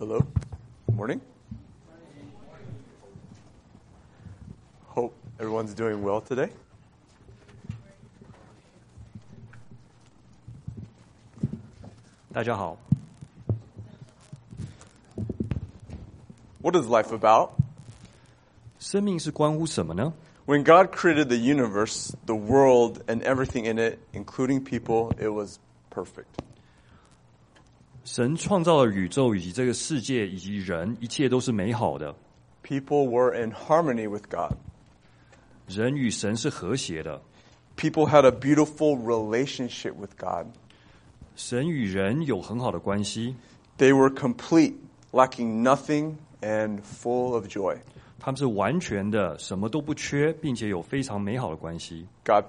Hello. Morning. Hope everyone's doing well today. 大家好。 What is life about? 生命是关乎什么呢？ When God created the universe, the world, and everything in it, including people, it was perfect. 神创造了宇宙以及这个世界以及人，一切都是美好的。 People were in harmony with God. 人与神是和谐的。 People had a beautiful relationship with God. 神与人有很好的关系。 They were complete, lacking nothing, and full of joy. 他们是完全的，什么都不缺，并且有非常美好的关系。 God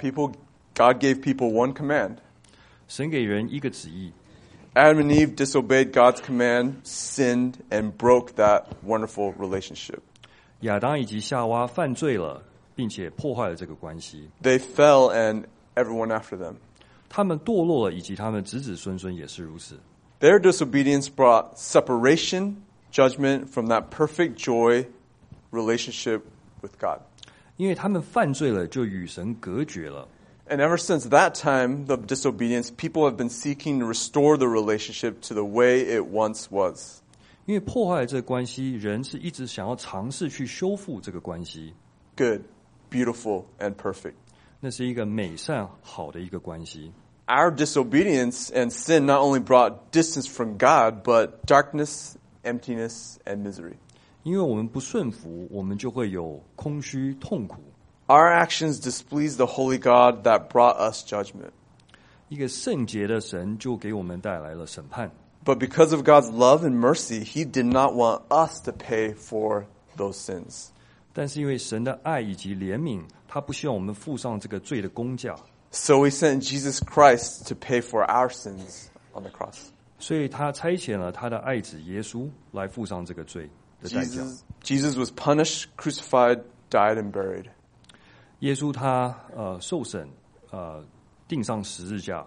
gave people one command. 神给人一个旨意。 Adam and Eve disobeyed God's command, sinned, and broke that wonderful relationship. 亚当以及夏娃犯罪了，并且破坏了这个关系。 They fell and everyone after them. 他们堕落了，以及他们子子孙孙也是如此。 Their disobedience brought separation, judgment from that perfect joy relationship with God. 因为他们犯罪了，就与神隔绝了。 And ever since that time, the disobedience, people have been seeking to restore the relationship to the way it once was. 因为破坏了这个关系，人是一直想要尝试去修复这个关系。 Good, beautiful, and perfect. 那是一个美善好的一个关系。 Our disobedience and sin not only brought distance from God, but darkness, emptiness, and misery. 因为我们不顺服，我们就会有空虚、痛苦。 Our actions displease the holy God that brought us judgment. 一个圣洁的神就给我们带来了审判。 But because of God's love and mercy, He did not want us to pay for those sins. 但是因为神的爱以及怜悯，他不希望我们付上这个罪的工价， So He sent Jesus Christ to pay for our sins on the cross. 所以他差遣了他的爱子耶稣来付上这个罪的代价。 Jesus was punished, crucified, died, and buried. 耶稣他受审，钉上十字架。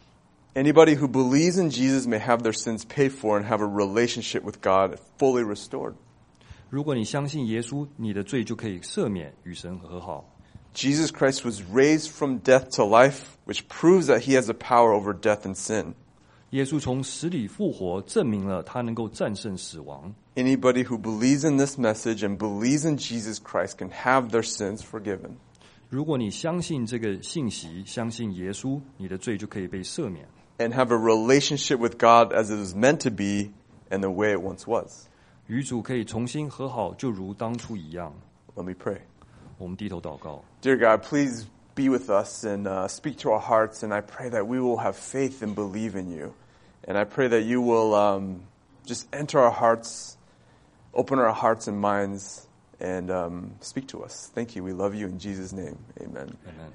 Anybody who believes in Jesus may have their sins paid for and have a relationship with God fully restored. 如果你相信耶稣，你的罪就可以赦免，与神和好。 Jesus Christ was raised from death to life, which proves that He has the power over death and sin. 耶稣从死里复活，证明了他能够战胜死亡。 Anybody who believes in this message and believes in Jesus Christ can have their sins forgiven. 如果你相信这个信息，相信耶稣，你的罪就可以被赦免， And have a relationship with God as it was meant to be and the way it once was. 与主可以重新和好，就如当初一样。 Let me pray. 我们低头祷告。 Dear God, please be with us and speak to our hearts. And I pray that we will have faith and believe in you. And I pray that you will just enter our hearts, open our hearts and minds, and speak to us. Thank you. We love you in Jesus' name. Amen. Amen.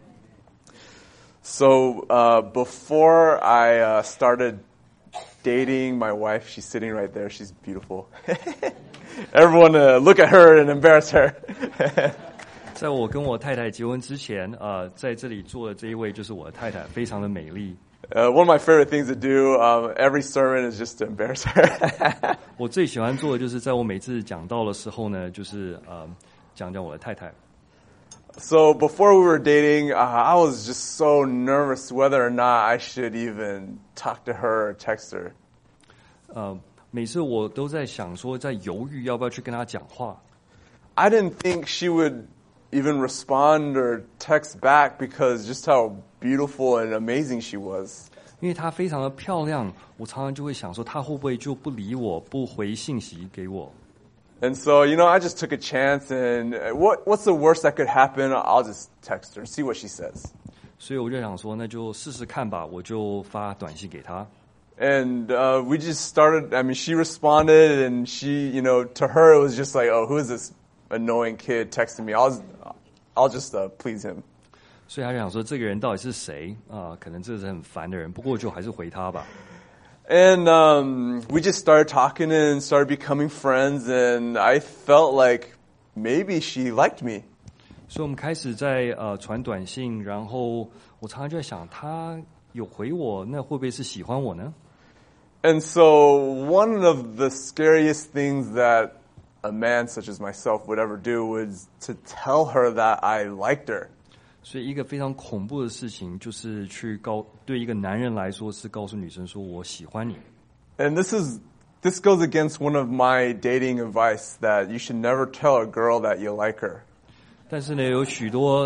So before I started dating my wife, she's sitting right there. She's beautiful. Everyone look at her and embarrass her. 在我跟我太太结婚之前，在这里坐的这一位就是我的太太，非常的美丽。 One of my favorite things to do every sermon is just to embarrass her. 我最喜欢做的就是在我每次讲道的时候呢，就是讲讲我的太太。 So before we were dating, I was just so nervous whether or not I should even talk to her or text her. 每次我都在想说，在犹豫要不要去跟她讲话。 I didn't think she would even respond or text back because just how beautiful and amazing she was. 因为她非常的漂亮，我常常就会想说，她会不会就不理我，不回信息给我。 And so, I just took a chance and what's the worst that could happen? I'll just text her, see what she says. 所以我就想说，那就试试看吧，我就发短信给她。 And we just started, she responded and she, to her it was just like, oh, who is this annoying kid texting me? I'll just please him. 所以她就想说，这个人到底是谁啊？可能这是很烦的人，不过就还是回他吧。 And we just started talking and started becoming friends, and I felt like maybe she liked me. 所以我们开始在传短信，然后我常常就在想，他有回我，那会不会是喜欢我呢？ And so one of the scariest things that a man such as myself would ever do was to tell her that I liked her. 所以一个非常恐怖的事情，就是对一个男人来说是告诉女生说我喜欢你。 And this goes against one of my dating advice that you should never tell a girl that you like her. 但是呢，有许多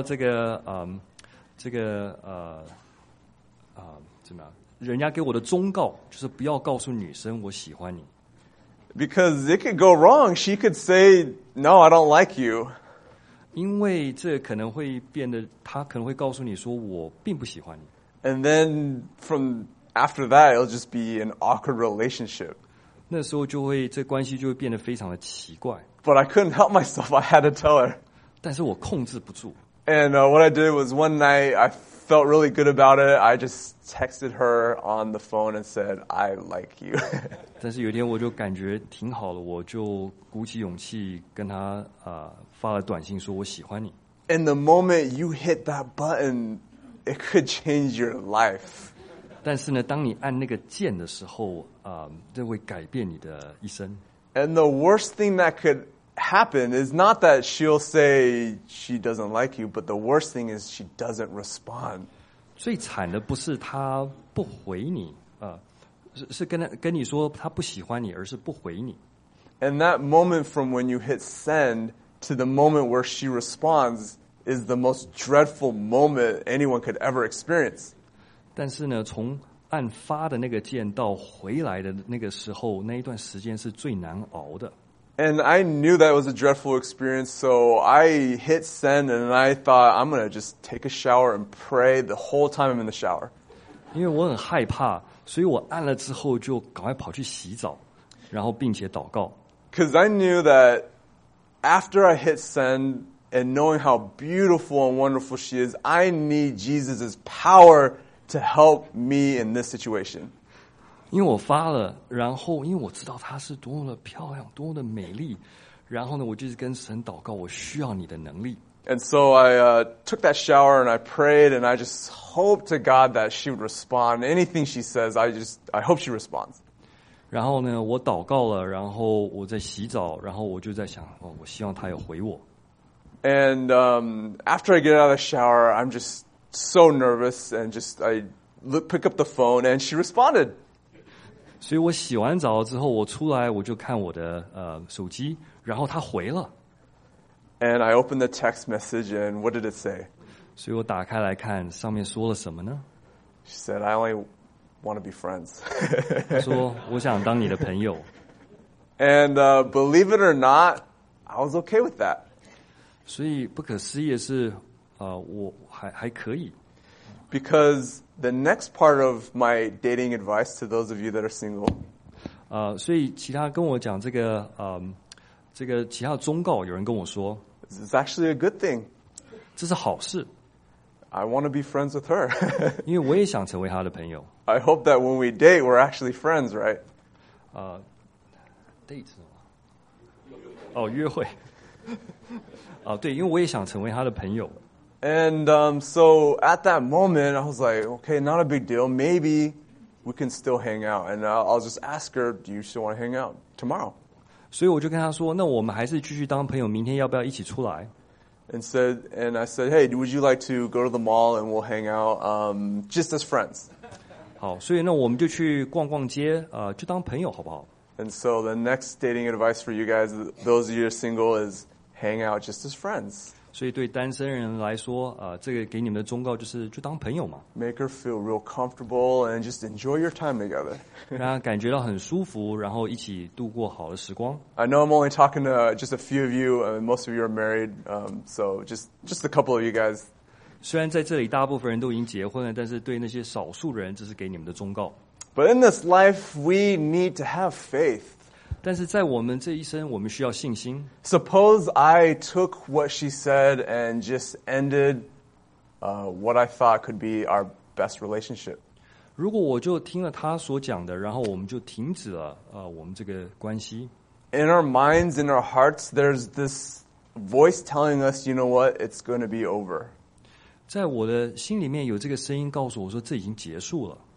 怎么样？人家给我的忠告就是不要告诉女生我喜欢你。 Because it could go wrong. She could say, "No, I don't like you." 因为这可能会变得，他可能会告诉你说我并不喜欢你。 And then from after that, it'll just be an awkward relationship. 那时候这关系就会变得非常的奇怪。 But I couldn't help myself. I had to tell her. 但是我控制不住。 And what I did was one night I felt really good about it. I just texted her on the phone and said, "I like you." 但是有一天我就感觉挺好了，我就鼓起勇气跟他发了短信说我喜欢你。 And the moment you hit that button, it could change your life. 但是呢，当你按那个键的时候，这会改变你的一生。 And the worst thing that could happen is not that she'll say she doesn't like you, but the worst thing is she doesn't respond. 最惨的不是他不回你是跟你说他不喜欢你，而是不回你。 And that moment from when you hit send to the moment where she responds is the most dreadful moment anyone could ever experience. 但是呢，从按发的那个键到回来的那个时候，那一段时间是最难熬的。 And I knew that was a dreadful experience, so I hit send and I thought I'm going to just take a shower and pray the whole time I'm in the shower. 因为我很害怕，所以我按了之后就赶快跑去洗澡，然后并且祷告。 Because I knew that after I hit send and knowing how beautiful and wonderful she is, I need Jesus' power to help me in this situation. 因为我发了，然后因为我知道她是多么的漂亮，多么的美丽，然后呢，我就是跟神祷告，我需要你的能力。 And so I took that shower and I prayed and I just hoped to God that she would respond. Anything she says, I hope she responds. 然后呢，我祷告了，然后我在洗澡，然后我就在想，我希望她有回我。 And after I get out of the shower, I'm just so nervous and I pick up the phone and she responded. 所以我洗完澡之后，我出来我就看我的手机，然后她回了。 And I opened the text message and what did it say? 所以我打开来看，上面说了什么呢？ She said, "I only want to be friends." 她说我想当你的朋友。 And believe it or not, I was okay with that. 所以不可思议的是，我还可以。 Because the next part of my dating advice to those of you that are single, 所以其他跟我讲这个其他的忠告，有人跟我说， this is actually a good thing. 这是好事， I want to be friends with her. 因为我也想成为他的朋友。 I hope that when we date, we're actually friends, right? date 是吗？哦，约会。对，因为我也想成为他的朋友。 And so at that moment, I was like, okay, not a big deal. Maybe we can still hang out. And I'll just ask her, do you still want to hang out tomorrow? 所以我就跟他说，那我们还是继续当朋友，明天要不要一起出来？ And I said, hey, would you like to go to the mall and we'll hang out just as friends? 好，所以那我们就去逛逛街，就当朋友好不好？ And so the next dating advice for you guys, those of you who are single, is hang out just as friends. 所以对单身人来说，这个给你们的忠告就是就当朋友嘛， Make her feel real comfortable and just enjoy your time together. 让他感觉到很舒服，然后一起度过好的时光。 I know I'm only talking to just a few of you, and most of you are married, so just a couple of you guys. 虽然在这里大部分人都已经结婚了，但是对那些少数的人，这是给你们的忠告。 But in this life, we need to have faith. 但是在我们这一生，我们需要信心。 Suppose I took what she said and just ended what I thought could be our best relationship. 如果我就听了他所讲的，然后我们就停止了我们这个关系。 In our minds, in our hearts, there's this voice telling us, you know what, it's going to be over. 在我的心里面有这个声音告诉我说，这已经结束了。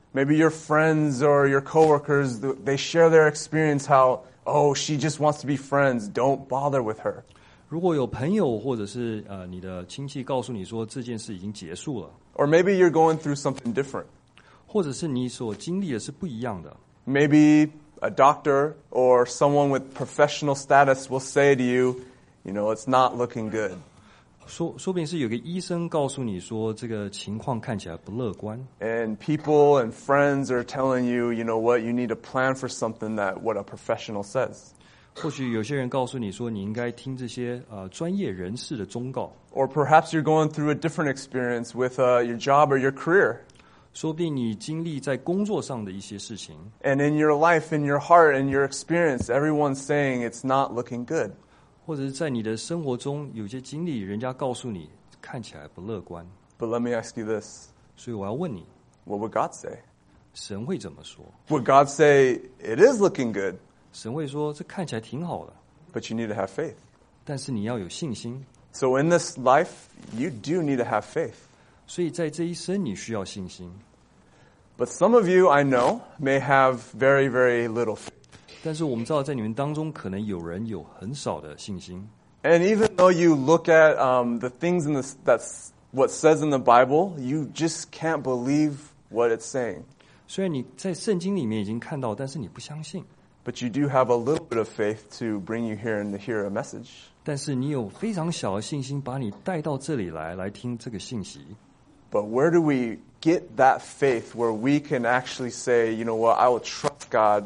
Maybe your friends or your coworkers, they share their experience how, oh, she just wants to be friends. Don't bother with her. 如果有朋友或者是你的亲戚告诉你说这件事已经结束了， Or maybe you're going through something different. 或者是你所经历的是不一样的， Maybe a doctor or someone with professional status will say to you, you know, it's not looking good. 说不定是有个医生告诉你说这个情况看起来不乐观， And people and friends are telling you, you know what, you need to plan for something that what a professional says. 或许有些人告诉你说你应该听这些专业人士的忠告， Or perhaps you're going through a different experience with your job or your career. 说不定你经历在工作上的一些事情， And in your life, in your heart, in your experience, everyone's saying it's not looking good. 或者是在你的生活中有些经历，人家告诉你看起来不乐观， But let me ask you this. 所以我要问你， What would God say? 神会怎么说？ Would God say, it is looking good, 神会说这看起来挺好的， but you need to have faith? 但是你要有信心。 So in this life, you do need to have faith. 所以在这一生你需要信心。 But some of you, I know, may have very, very little faith. 但是我们知道，在你们当中，可能有人有很少的信心。 And even though you look at the things in this, that's what says in the Bible, you just can't believe what it's saying. 虽然你在圣经里面已经看到，但是你不相信。 But you do have a little bit of faith to bring you here and to hear a message. 但是你有非常小的信心，把你带到这里来听这个信息。 But where do we get that faith where we can actually say, you know what, I will trust God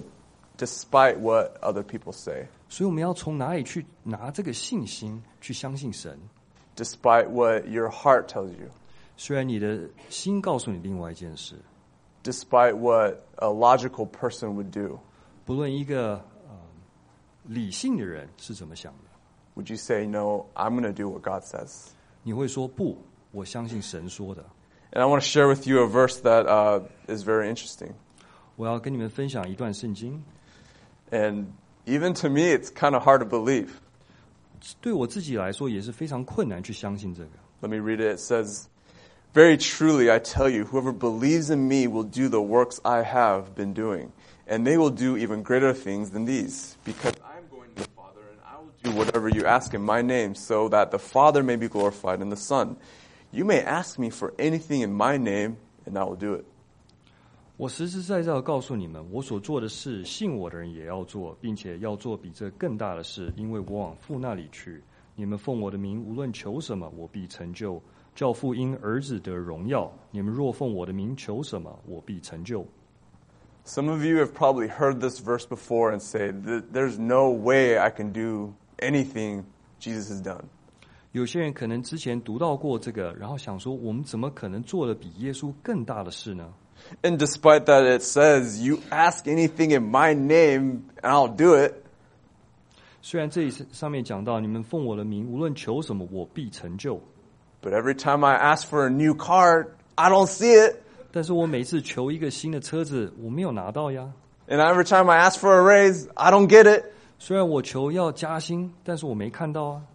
despite what other people say, 所以我们要从哪里去拿这个信心去相信神？ despite what your heart tells you, 虽然你的心告诉你另外一件事， despite what a logical person would do, 不论一个理性的人是怎么想的， would you say, no, I'm going to do what God says? 你会说不，我相信神说的。 And I want to share with you a verse that is very interesting. 我要跟你们分享一段圣经， And even to me, it's kind of hard to believe. 对我自己来说也是非常困难去相信这个。 Let me read it. It says, Very truly, I tell you, whoever believes in me will do the works I have been doing, and they will do even greater things than these, because I'm going to the Father, and I will do whatever you ask in my name, so that the Father may be glorified in the Son. You may ask me for anything in my name, and I will do it. 我实实在在地告诉你们，我所做的事，信我的人也要做，并且要做比这更大的事，因为我往父那里去。你们奉我的名，无论求什么，我必成就。叫父因儿子得荣耀。你们若奉我的名求什么，我必成就。 Some of you have probably heard this verse before and say, there's no way I can do anything Jesus has done. 有些人可能之前读到过这个，然后想说，我们怎么可能做了比耶稣更大的事呢？ And despite that, it says, you ask anything in my name, and I'll do it. 虽然这里上面讲到，你们奉我的名，无论求什么，我必成就。 But every time I ask for a new car, I don't see it. 但是我每次求一个新的车子，我没有拿到呀。 And every time I ask for a raise, I don't get it. 虽然我求要加薪，但是我没看到啊。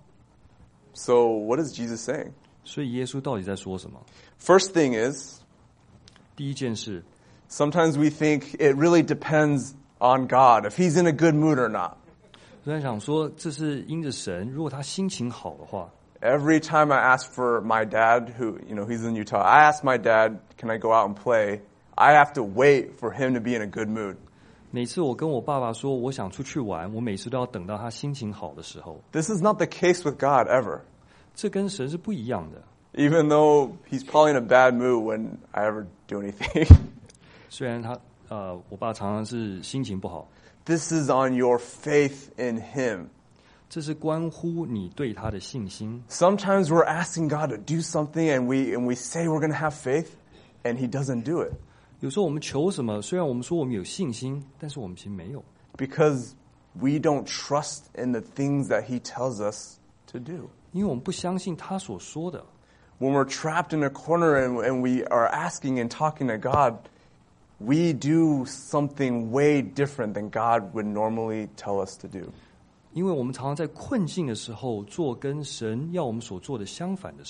So what is Jesus saying? 所以耶稣到底在说什么？ First thing is, 第一件事， sometimes we think it really depends on God, if he's in a good mood or not. 虽然想说这是因着神，如果他心情好的话， Every time I ask for my dad, who, you know, he's in Utah, I ask my dad, can I go out and play? I have to wait for him to be in a good mood. 每次我跟我爸爸说我想出去玩，我每次都要等到他心情好的时候。 This is not the case with God ever. 这跟神是不一样的。 Even though he's probably in a bad mood when I ever do anything. 虽然我爸常常是心情不好， This is on your faith in him. 这是关乎你对他的信心。 Sometimes we're asking God to do something and we say we're going to have faith and he doesn't do it. 有时候我们求什么，虽然我们说我们有信心，但是我们其实没有， Because we don't trust in the things that he tells us to do. 因为我们不相信他所说的。 When we're trapped in a corner and we are asking and talking to God, we do something way different than God would normally tell us to do. 因为我们常常在困境的时候做跟神要我们所做的相反的事。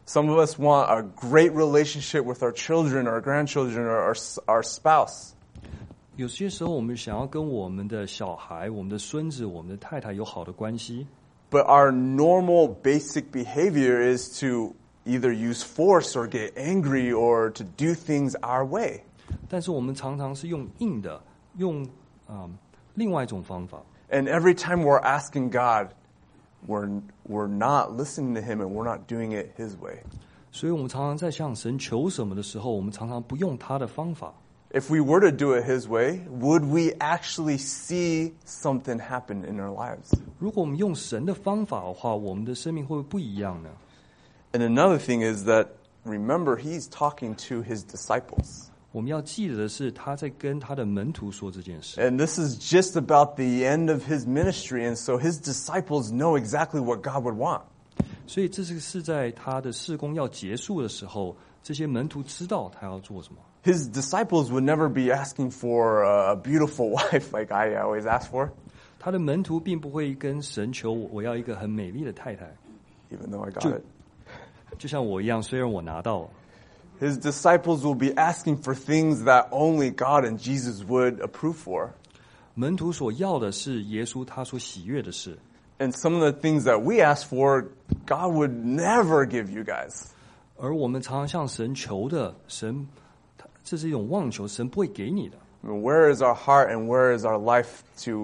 Some of us want a great relationship with our children, our grandchildren, or our spouse. 有些时候，我们想要跟我们的小孩、我们的孙子、我们的太太有好的关系， But our normal basic behavior is to either use force or get angry or to do things our way. 但是我们常常是用硬的，用另外一种方法。 And every time we're asking God, we're not listening to Him and we're not doing it His way. 所以我们常常在向神求什么的时候，我们常常不用他的方法。 If we were to do it His way, would we actually see something happen in our lives? 如果我们用神的方法的话，我们的生命会不会不一样呢？ And another thing is that, remember, He's talking to His disciples. 我们要记得的是，他在跟他的门徒说这件事。 And this is just about the end of His ministry, and so His disciples know exactly what God would want. 所以这是在他的事工要结束的时候，这些门徒知道他要做什么。 His disciples would never be asking for a beautiful wife like I always ask for, 他的门徒并不会跟神求我要一个很美丽的太太， even though I got it. 就像我一样，虽然我拿到了。 His disciples will be asking for things that only God and Jesus would approve for. 门徒所要的是耶稣他所喜悦的事， And some of the things that we ask for, God would never give you guys. 而我们常常向神求的，神这是一种妄求，神不会给你的。 I mean, where is our heart and where is our life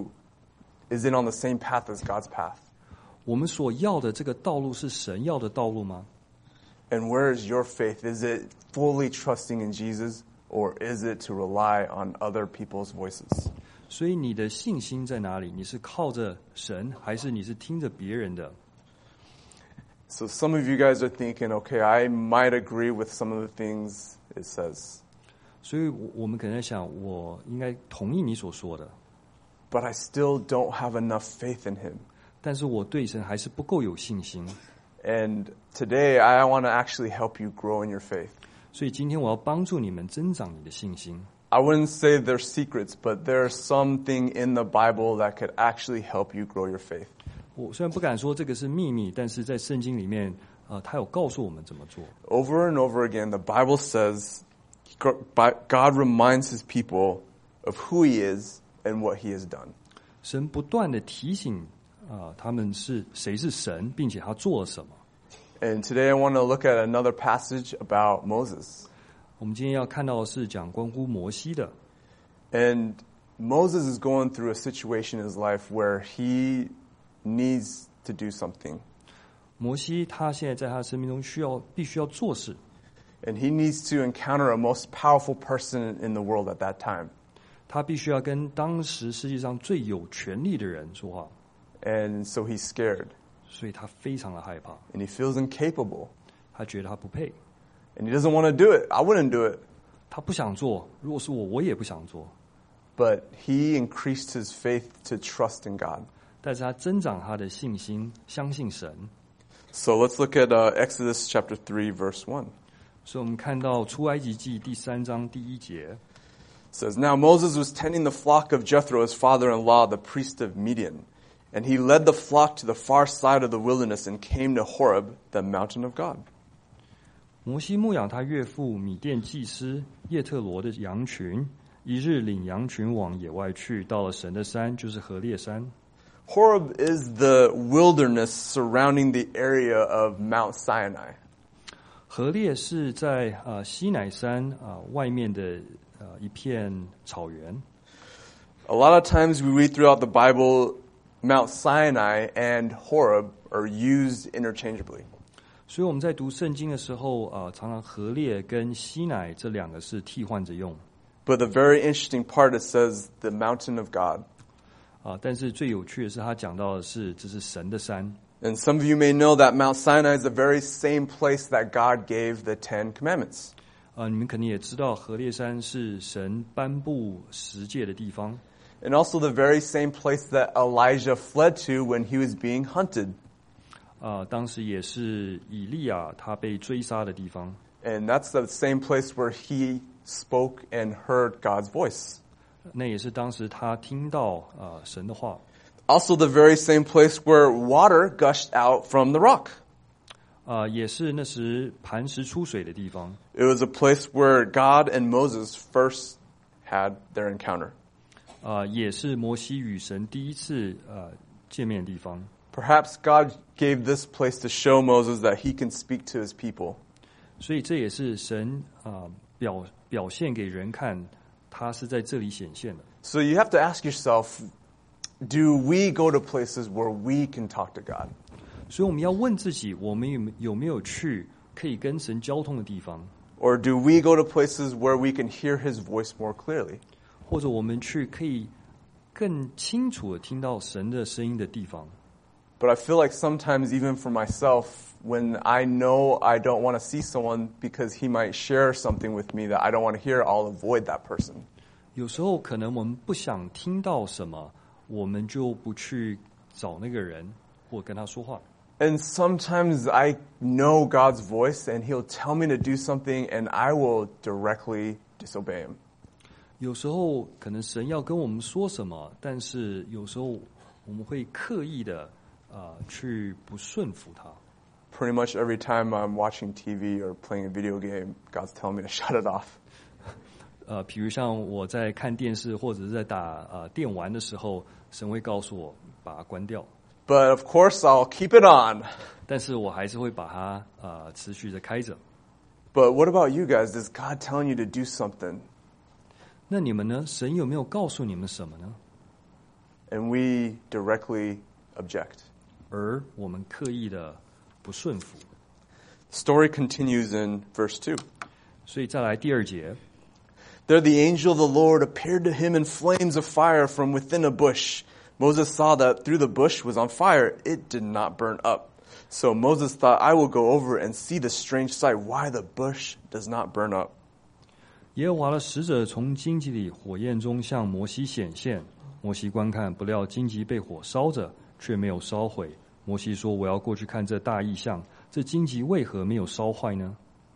is it on the same path as God's path? 我们所要的这个道路是神要的道路吗？ And where is your faith? Is it fully trusting in Jesus, or is it to rely on other people's voices? 所以你的信心在哪里？你是靠着神，还是你是听着别人的？ So some of you guys are thinking, okay, I might agree with some of the things it says, 所以我们可能在想，我应该同意你所说的， but I still don't have enough faith in Him. 但是我对神还是不够有信心。 And today I want to actually help you grow in your faith. 所以今天我要帮助你们增长你的信心。 I wouldn't say they're secrets, but there's something in the Bible that could actually help you grow your faith. 我虽然不敢说这个是秘密，但是在圣经里面，他有告诉我们怎么做。 Over and over again, the Bible says God reminds His people of who He is and what He has done. 神不断的提醒他们是谁是神，并且他做了什么。 And today I want to look at another passage about Moses. 我们今天要看到的是讲关乎摩西的。 And Moses is going through a situation in his life where he needs to do something. 摩西他现在在他的生命中必须要做事， And he needs to encounter a most powerful person in the world at that time. 他必须要跟当时世界上最有权力的人说话， And so he's scared. 所以他非常的害怕， And he feels incapable. 他觉得他不配， And he doesn't want to do it. I wouldn't do it. 他不想做。如果是我，我也不想做。 But he increased his faith to trust in God. 但是他增长他的信心，相信神。 So let's look at Exodus chapter 3, verse 1. 所以我们看到出埃及记第3章第1节。 It says, Now Moses was tending the flock of Jethro, his father-in-law, the priest of Midian. And he led the flock to the far side of the wilderness and came to Horeb, the mountain of God. 摩西牧养他岳父米甸祭司叶特罗的羊群，一日领羊群往野外去，到了神的山，就是何烈山。 Horeb is the wilderness surrounding the area of Mount Sinai. 何烈是在西乃山外面的一片草原。 A lot of times we read throughout the Bible, Mount Sinai and Horeb are used interchangeably. 所以我们在读圣经的时候常常何烈跟西乃这两个是替换着用。 But the very interesting part, it says the mountain of God. 但是最有趣的是，他讲到的是这是神的山。 And some of you may know that Mount Sinai is the very same place that God gave the 10 Commandments. 你们肯定也知道，何烈山是神颁布十诫的地方。 And also the very same place that Elijah fled to when he was being hunted. 当时也是以利亚他被追杀的地方。 And that's the same place where he spoke and heard God's voice. 那也是当时他听到神的话。 Also the very same place where water gushed out from the rock. 也是那时磐石出水的地方。 It was a place where God and Moses first had their encounter. 也是摩西与神第一次见面的地方。 Perhaps God gave this place to show Moses that he can speak to his people. 所以这也是神表现给人看，他是在这里显现的。 So you have to ask yourself, do we go to places where we can talk to God? 所以我们要问自己，我们有没有去可以跟神交通的地方， Or do we go to places where we can hear his voice more clearly? 或者我们去可以更清楚的听到神的声音的地方？ But I feel like sometimes even for myself, when I know I don't want to see someone because he might share something with me that I don't want to hear, I'll avoid that person. 有时候可能我们不想听到什么，我们就不去找那个人或跟他说话。 And sometimes I know God's voice and he'll tell me to do something and I will directly disobey him. 有时候可能神要跟我们说什么，但是有时候我们会刻意的去不顺服他。 Pretty much every time I'm watching TV or playing a video game, God's telling me to shut it off. 比如像我在看电视或者是在打电玩的时候，神会告诉我把它关掉， But of course, I'll keep it on. 但是我还是会把它持续的开着。 But what about you guys? Is God telling you to do something? 那你们呢？神有没有告诉你们什么呢？ And we directly object. 而我们刻意的不顺服。 Story continues in verse 2. 所以再来第2节， There the angel of the Lord appeared to him in flames of fire from within a bush. Moses saw that through the bush was on fire. It did not burn up. So Moses thought, I will go over and see the strange sight, why the bush does not burn up. 耶和华的使者从荆棘里火焰中向摩西显现，摩西观看，不料荆棘被火烧着，却没有烧毁。摩西说：“我要过去看这大异象，这荆棘为何没有烧坏呢？”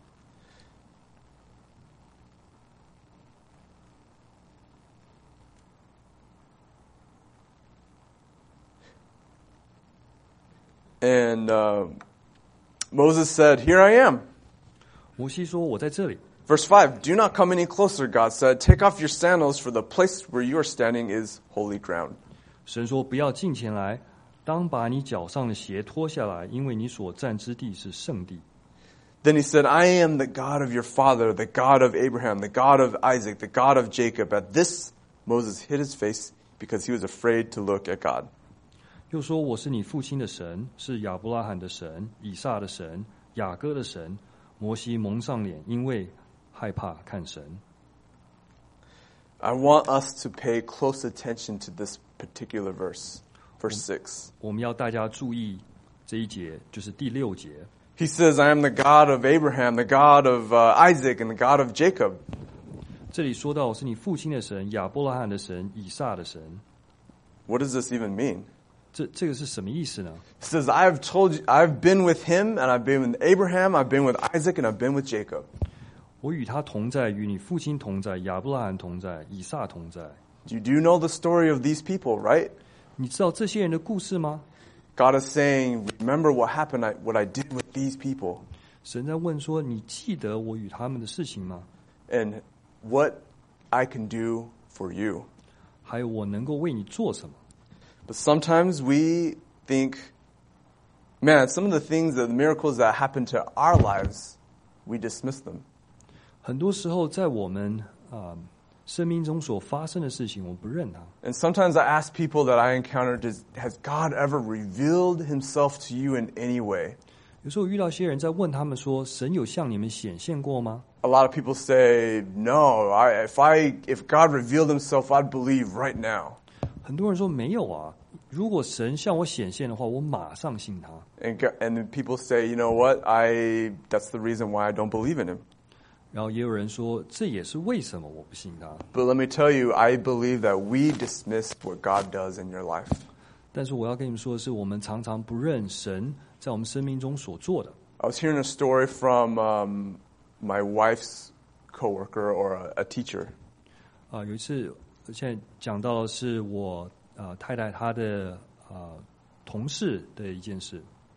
And Moses said, Here I am. 摩西说：“我在这里。” Verse 5, Do not come any closer, God said. Take off your sandals, for the place where you are standing is holy ground. 神说：“不要近前来，当把你脚上的鞋脱下来，因为你所站之地是圣地。” Then he said, I am the God of your father, the God of Abraham, the God of Isaac, the God of Jacob. At this, Moses hid his face because he was afraid to look at God. 又说：“我是你父亲的神，是亚伯拉罕的神、以撒的神、雅各的神。”摩西蒙上脸，因为害怕看神。 I want us to pay close attention to this particular verse, verse 6. 我们要大家注意这一节，就是第6节。 He says, I am the God of Abraham, the God of Isaac, and the God of Jacob. 这里说到是你父亲的神、亚伯拉罕的神、以撒的神。 What does this even mean? 这个是什么意思呢？ It says, I've told you, I've been with him, and I've been with Abraham, I've been with Isaac, and I've been with Jacob. 我与他同在，与你父亲同在，亚伯拉罕同在，以撒同在。 You do know the story of these people, right? 你知道这些人的故事吗？ God is saying, remember what happened, what I did with these people, 神在问说：“你记得我与他们的事情吗？ and what I can do for you. 还有我能够为你做什么？” But sometimes we think, man, some of the things, the miracles that happen to our lives, we dismiss them. 很多时候，在我们生命中所发生的事情，我不认它。 And sometimes I ask people that I encounter, has God ever revealed himself to you in any way? 有时候遇到一些人在问他们说：“神有向你们显现过吗 A lot of people say, no, if God revealed himself, I'd believe right now.？” 很多人说没有啊。如果神向我显现的话，我马上信他。 And people say, you know what, that's the reason why I don't believe in him. 然后也有人说，这也是为什么我不信他。 But let me tell you, I believe that we dismiss what God does in your life. 但是我要跟你们说的是，我们常常不认神在我们生命中所做的。 I was hearing a story from my wife's coworker or a teacher. 有一次，现在讲到的是我太太她的同事的一件事。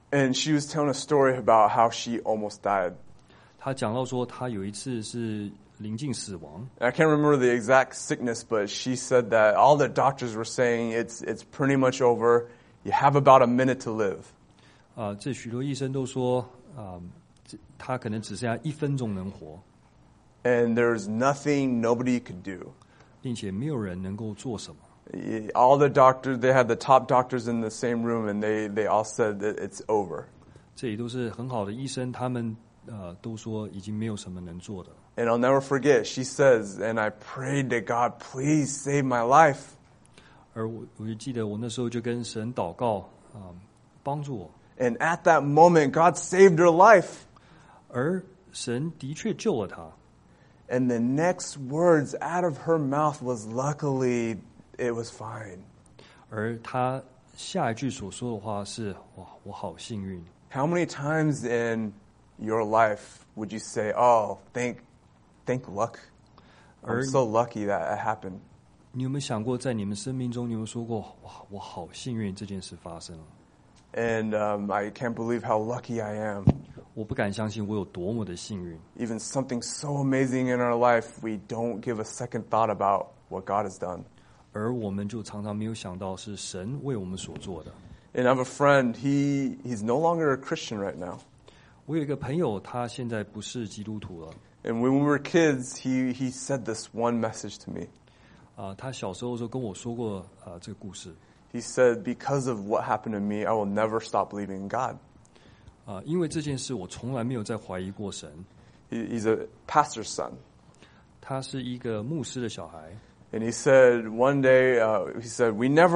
And she was telling a story about how she almost died. 她讲到说，她有一次是临近死亡。 I can't remember the exact sickness, but she said that all the doctors were saying it's pretty much over. You have about a minute to live. 这许多医生都说，她可能只剩下1分钟能活。 And there's nothing nobody could do. 并且没有人能够做什么。 All the doctors, they had the top doctors in the same room, and they all said that it's over. 这里都是很好的医生，他们都说已经没有什么能做的。 And I'll never forget, she says, and I prayed to God, please save my life. 而我就记得我那时候就跟神祷告，帮助我。 And at that moment, God saved her life. 而神的确救了她。 And the next words out of her mouth was, luckily, it was fine. 而她下一句所说的话是：哇，我好幸运。 How many times in your life would you say, oh, thank luck? I'm so lucky that it happened. 你有没有想过，在你们生命中，你有说过，哇，我好幸运这件事发生了。 And I can't believe how lucky I am. 我不敢相信我有多么的幸运。 Even something so amazing in our life, we don't give a second thought about what God has done. 而我们就常常没有想到是神为我们所做的。 And I have a friend, he's no longer a Christian right now. 我有一个朋友，他现在不是基督徒了。 And when we were kids, he said this one message to me. 他小时候的时候跟我说过这个故事。 He said, because of what happened to me, I will never stop believing in God. 因为这件事，我从来没有再怀疑过神。 He's a pastor's son. 他是一个牧师的小孩。 And he said one day, he said,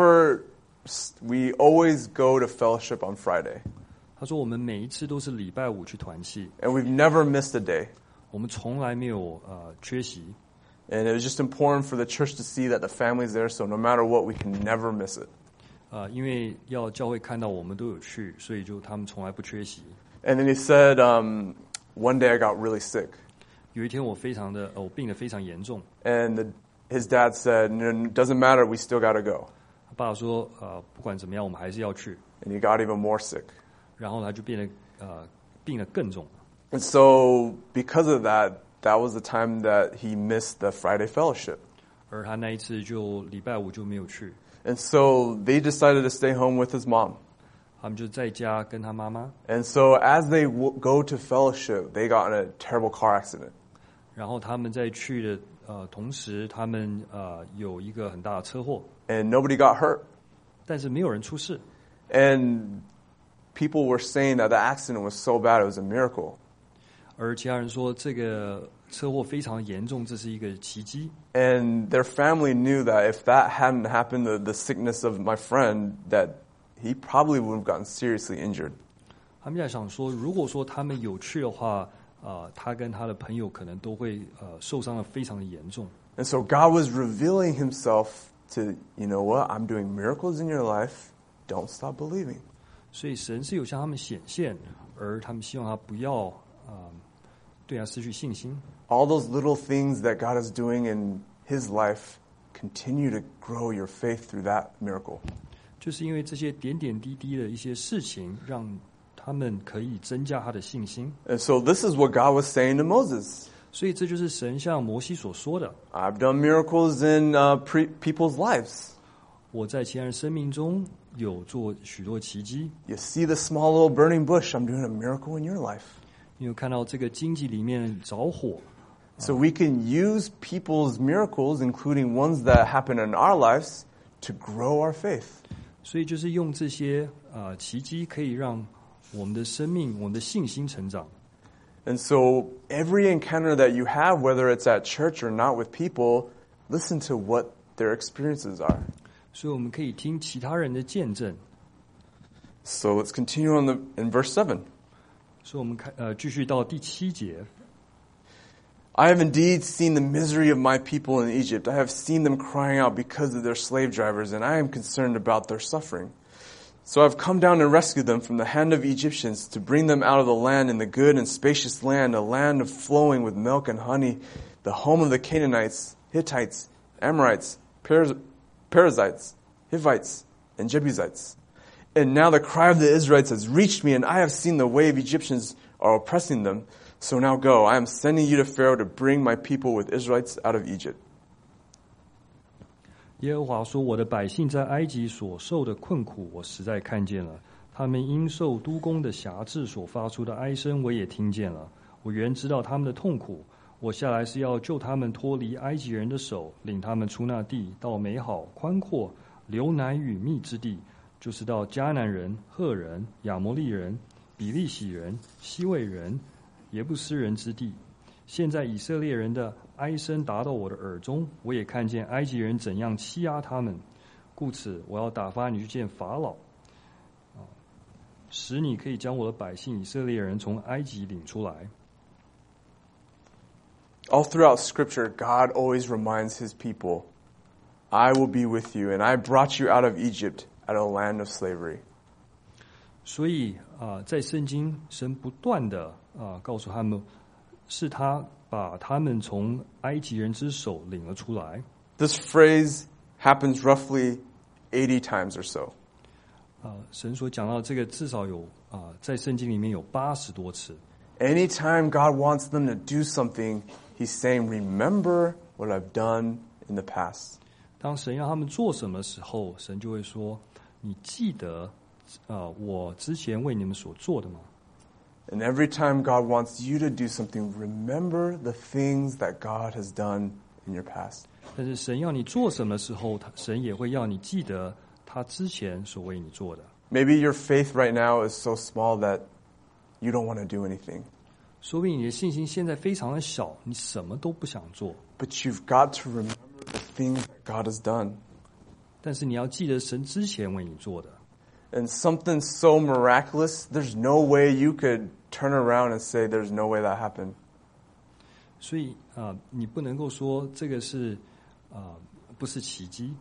we always go to fellowship on Friday. 他说我们每一次都是礼拜5去团契。 And we've never missed a day. 我们从来没有缺席。 And it was just important for the church to see that the family's there, so no matter what, we can never miss it. 因为要教会看到我们都有去，所以就他们从来不缺席。 And then he said, one day I got really sick. 有一天我病得非常严重。 And his dad said, it doesn't matter, we still got to go. 他爸说，不管怎么样，我们还是要去。 And he got even more sick. 然后他就病得更重。 And so because of that, that was the time that he missed the Friday fellowship. 而他那一次就礼拜5就没有去。 And so they decided to stay home with his mom. 他们就在家跟他妈妈。 And so as they go to fellowship, they got in a terrible car accident. 然后他们在去的同时，他们有一个很大的车祸。 And nobody got hurt. 但是没有人出事。 And people were saying that the accident was so bad, it was a miracle. 而其他人说这个车祸非常严重，这是一个奇迹。 And their family knew that if that hadn't happened, the sickness of my friend, that he probably would have gotten seriously injured. 他们在想说，如果说他们有去的话，他跟他的朋友可能都会受伤的非常的严重。 And so God was revealing himself to, you know what, I'm doing miracles in your life, don't stop believing. 所以神是有向他们显现，而他们希望他不要对他失去信心。 All those little things that God is doing in his life, continue to grow your faith through that miracle. 就是因为这些点点滴滴的一些事情，让他们可以增加他的信心。 And so this is what God was saying to Moses. 所以这就是神向摩西所说的。 I've done miracles in people's lives. 我在其他人生命中有做许多奇迹。 You see the small little burning bush, I'm doing a miracle in your life. 你有看到这个荆棘里面着火。 So we can use people's miracles, including ones that happen in our lives, to grow our faith. 所以就是用这些奇迹，可以让我们的生命、我们的信心成长。 And so every encounter that you have, whether it's at church or not with people, listen to what their experiences are. 所以我们可以听其他人的见证。 So let's continue in verse 7. 所以我们继续到第7节。 I have indeed seen the misery of my people in Egypt. I have seen them crying out because of their slave drivers, and I am concerned about their suffering. So I've come down to rescue them from the hand of Egyptians, to bring them out of the land in the good and spacious land, a land of flowing with milk and honey, the home of the Canaanites, Hittites, Amorites, Perizzites, Hivites, and Jebusites. And now the cry of the Israelites has reached me, and I have seen the way of Egyptians are oppressing them. So now go, I am sending you to Pharaoh to bring my people with Israelites out of Egypt. 耶和华说：“我的百姓在埃及所受的困苦，我实在看见了；他们因受督工的辖制所发出的哀声，我也听见了。我原知道他们的痛苦。我下来是要救他们脱离埃及人的手，领他们出那地，到美好宽阔、流奶与蜜之地。”就是到迦南人、赫人、亚摩利人、比利洗人、西魏人、耶布斯人之地。现在以色列人的哀声达到我的耳中，我也看见埃及人怎样欺压他们，故此我要打发你去见法老，使你可以将我的百姓以色列人从埃及领出来。 All throughout Scripture, God always reminds His people, I will be with you, and I brought you out of Egypt.At a land of slavery. 所以在圣经，神不断的告诉他们，是他把他们从埃及人之手领了出来。 This phrase happens roughly 80 times or so. 神所讲到这个至少有在圣经里面有80多次。 Anytime God wants them to do something, He's saying, "Remember what I've done in the past." 当神要他们做什么时候，神就会说。你记得我之前为你们所做的吗？ And every time God wants you to do something, remember the things that God has done in your past. 但是神要你做什么时候，神也会要你记得他之前所为你做的。 Maybe your faith right now is so small that you don't want to do anything. 说不定你的信心现在非常的小，你什么都不想做。 But you've got to remember the things that God has done. 但是你要记得神之前为你做的。 And something so miraculous, there's no way you could turn around and say there's no way that happened. 所以你不能够说这个是不是奇迹。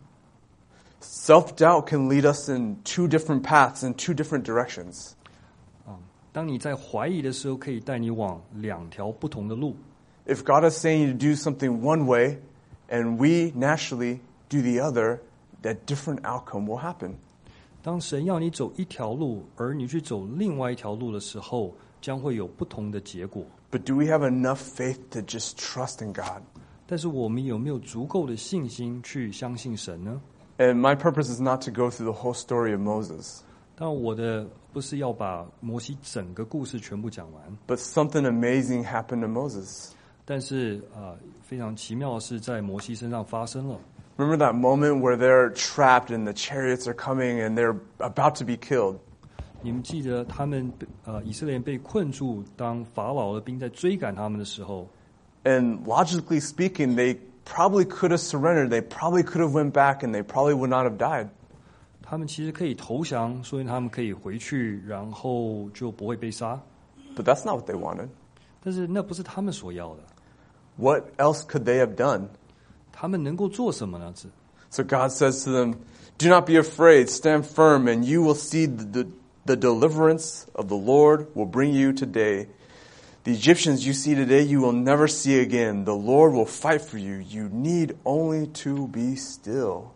Self-doubt can lead us in two different paths, in two different directions. 当你在怀疑的时候，可以带你往2条不同的路。 If God is saying you to do something one way, and we naturally do the other,that different outcome will happen. 当神要你走一条路，而你去走另外一条路的时候，将会有不同的结果。 But do we have enough faith to just trust in God? 但是我们有没有足够的信心去相信神呢？ And my purpose is not to go through the whole story of Moses. 当然，我的不是要把摩西整个故事全部讲完。 But something amazing happened to Moses. 但是非常奇妙的是在摩西身上发生了。 Remember that moment where they're trapped and the chariots are coming and they're about to be killed? 你们记得他们以色列人被困住，当法老的兵在追赶他们的时候。 And logically speaking, they probably could have surrendered. They probably could have went back and they probably would not have died. 他们其实可以投降，所以他们可以回去，然后就不会被杀。 But that's not what they wanted. 但是那不是他们所要的。 What else could they have done? 他们能够做什么呢？ So God says to them, "Do not be afraid, stand firm, and you will see the deliverance of the Lord will bring you today. The Egyptians you see today, you will never see again. The Lord will fight for you. You need only to be still."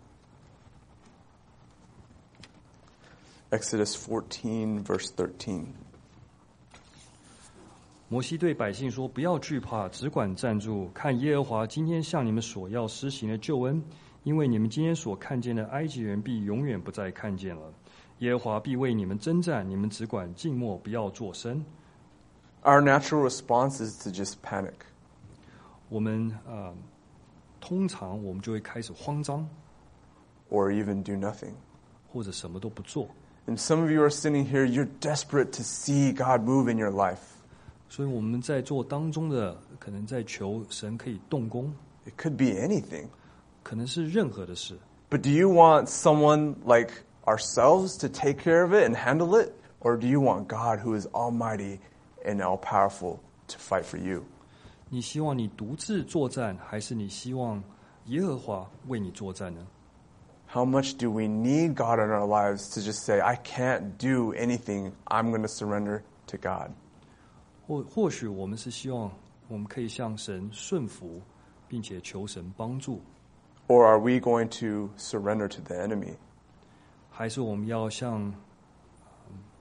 Exodus 14, verse 13. 摩西对百姓说：“不要惧怕，只管站住，看耶和华今天向你们所要施行的救恩。因为你们今天所看见的埃及人，必永远不再看见了。耶和华必为你们征战，你们只管静默，不要作声。” Our natural response is to just panic. 我们通常我们就会开始慌张， or even do nothing. 或者什么都不做。 And some of you are sitting here, you're desperate to see God move in your life. 所以我们在做当中的，可能在求神可以动工， It could be anything. 可能是任何的事。 But do you want someone like ourselves to take care of it and handle it? Or do you want God who is almighty and all-powerful to fight for you? 你希望你独自作战，还是你希望耶和华为你作战呢？ How much do we need God in our lives to just say, I can't do anything, I'm going to surrender to God? 或许我们是希望我们可以向神顺服，并且求神帮助， Or are we going to surrender to the enemy? 还是我们要向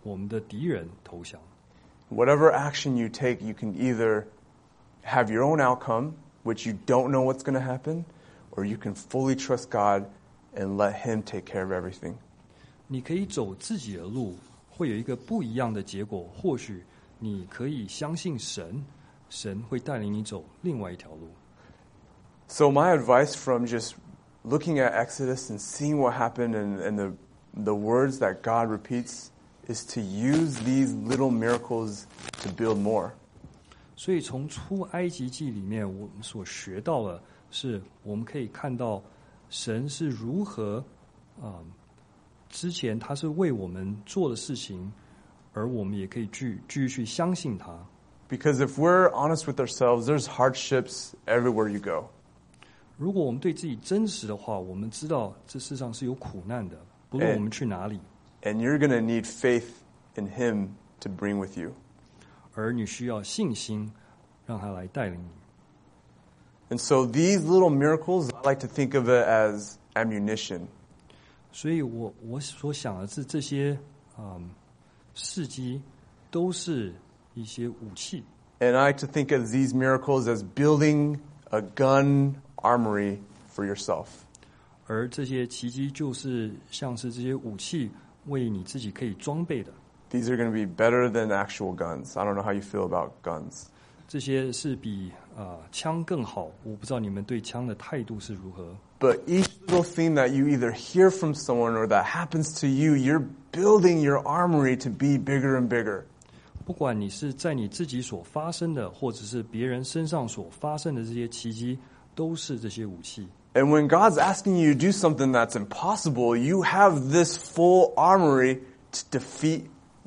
我们的敌人投降。 Whatever action you take, you can either have your own outcome, which you don't know what's going to happen, or you can fully trust God and let Him take care of everything. 你可以走自己的路，会有一个不一样的结果。或许你可以相信神，神会带领你走另外一条路。 So my advice from just looking at Exodus and seeing what happened and the words that God repeats is to use these little miracles to build more. 所以从出埃及记里面，我们所学到的是，我们可以看到神是如何之前他是为我们做的事情，而我们也可以继续去相信他。 Because if we're honest with ourselves, there's hardships everywhere you go. 如果我们对自己真实的话，我们知道这世上是有苦难的，不论我们去哪里。 And you're going to need faith in Him to bring with you. 而你需要信心，让他来带领你。 And so these little miracles, I like to think of it as ammunition. 所以我所想的是这些事迹都是一些武器。 And I like to think of these miracles as building a gun armory for yourself. 而这些奇迹就是像是这些武器，为你自己可以装备的。 These are going to be better than actual guns. I don't know how you feel about guns. 这些是比枪更好，我不知道你们对枪的态度是如何。 But each little thing that you either hear from someone or that happens to you, you're building your armory to be bigger and bigger. 不管你是在你自己所发生的，或者是别人身上所发生的这些奇迹，都是这些武器。 And when God's asking you to do something that's impossible, you have this full armory to defeat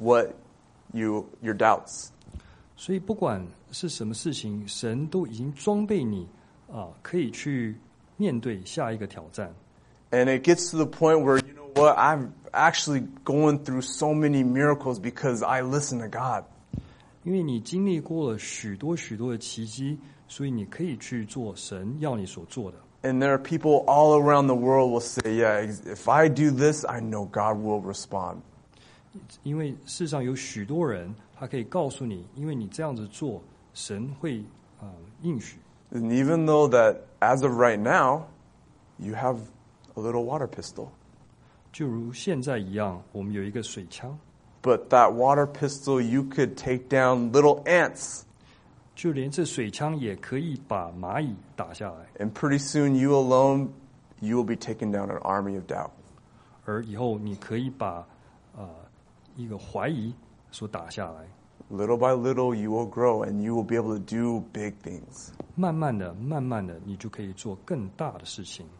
your doubts. 所以不管是什么事情，神都已经装备你可以去面对下一个挑战。 And it gets to the point where, you know what, I'm actually going through so many miracles because I listen to God. 因为你经历过了许多许多的奇迹，所以你可以去做神要你所做的。 And there are people all around the world will say, yeah, if I do this, I know God will respond. 因为世上有许多人，他可以告诉你，因为你这样子做，神会应许。 And even though that as of right now, you have a little water pistol. 就如现在一样，我们有一个水枪。 But that water pistol, you could take down little ants. 就连这水枪也可以把蚂蚁打下来。 And pretty soon, you alone, you will be taking down an army of doubt. 而以后你可以把一个怀疑所打下来。 Little by little, you will grow, and you will be able to do big things. 慢慢的，慢慢的，你就可以做更大的事情。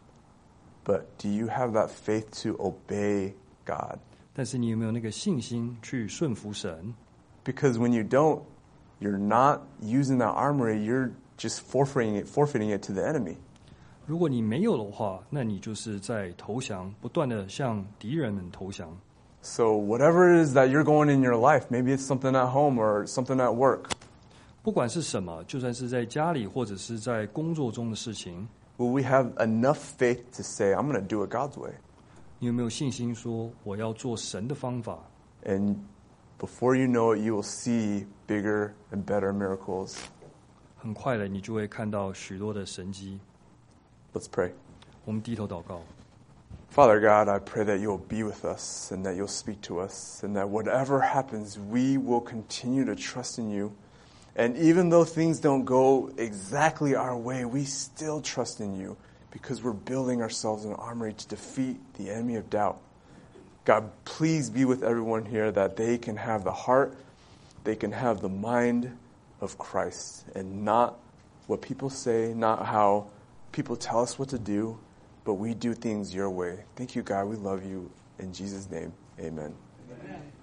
But do you have that faith to obey God? 但是你有没有那个信心去顺服神？ Because when you don't, you're not using that armory, you're just forfeiting it to the enemy. 如果你没有的话，那你就是在投降，不断的向敌人们投降。 So whatever it is that you're going in your life, maybe it's something at home or something at work. 不管是什么，就算是在家里或者是在工作中的事情， Will we have enough faith to say, I'm going to do it God's way? 你有没有信心说我要做神的方法？ And before you know it, you will see bigger and better miracles. 很快的，你就会看到许多的神迹。 Let's pray. 我们低头祷告。 Father God, I pray that you'll be with us and that you'll speak to us and that whatever happens, we will continue to trust in you. And even though things don't go exactly our way, we still trust in you because we're building ourselves an armory to defeat the enemy of doubt. God, please be with everyone here that they can have the heart, they can have the mind of Christ and not what people say, not how people tell us what to do, but we do things your way. Thank you, God. We love you. In Jesus' name, amen. Amen.